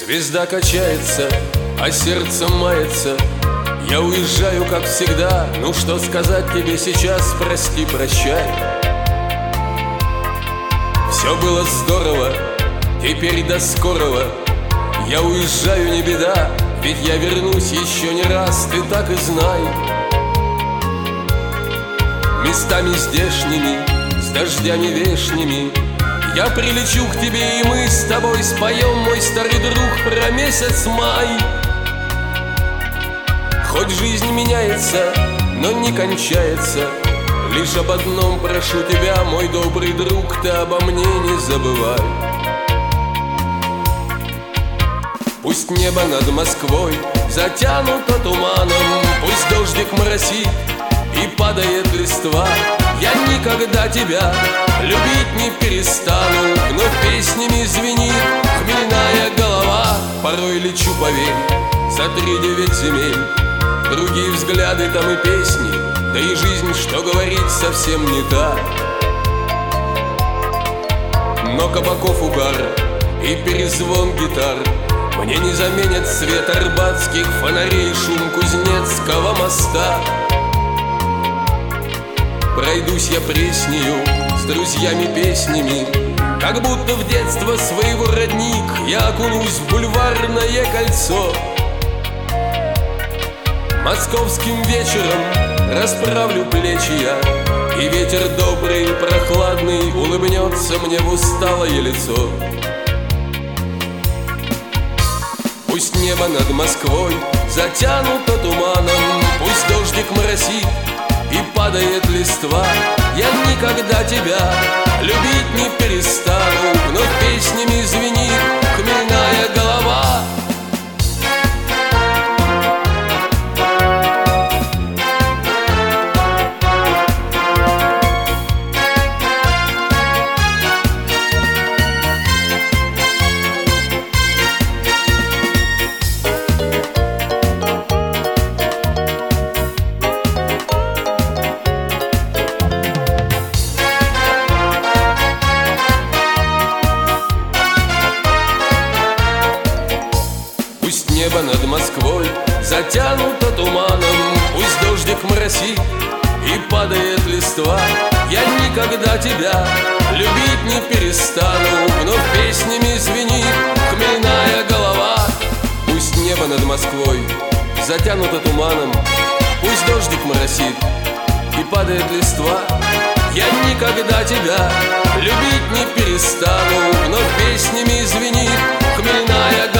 Звезда качается, а сердце мается. Я уезжаю, как всегда. Ну что сказать тебе сейчас, прости, прощай. Все было здорово, теперь до скорого. Я уезжаю, не беда, ведь я вернусь еще не раз, ты так и знай. Местами здешними, с дождями вешними я прилечу к тебе, и мы с тобой споем, мой старый друг, про месяц май. Хоть жизнь меняется, но не кончается. Лишь об одном прошу тебя, мой добрый друг, ты обо мне не забывай. Пусть небо над Москвой затянуто туманом, пусть дождик моросит и падает листва. Я никогда тебя любить не перестану, вновь песнями звенит хмельная голова. Порой лечу, поверь, за 3-9 земель. Другие взгляды, там и песни, да и жизнь, что говорить, совсем не та. Но кабаков угар и перезвон гитар мне не заменят свет арбатских фонарей, шум Кузнецкого моста. Пройдусь я Преснею с друзьями песнями, как будто в детство своего родник. Я окунусь в бульварное кольцо. Московским вечером расправлю плечи я, и ветер добрый, прохладный улыбнется мне в усталое лицо. Пусть небо над Москвой затянуто туманом, пусть дождик моросит и падает листва. Я никогда тебя любить не перестану, вновь песнями звенит хмельная голова. Пусть небо над Москвой затянуто туманом, пусть дождик моросит и падает листва. Я никогда тебя любить не перестану, вновь песнями звенит хмельная голова. Пусть небо над Москвой затянуто туманом, пусть дождик моросит и падает листва. Я никогда тебя любить не перестану, вновь песнями звенит хмельная голова.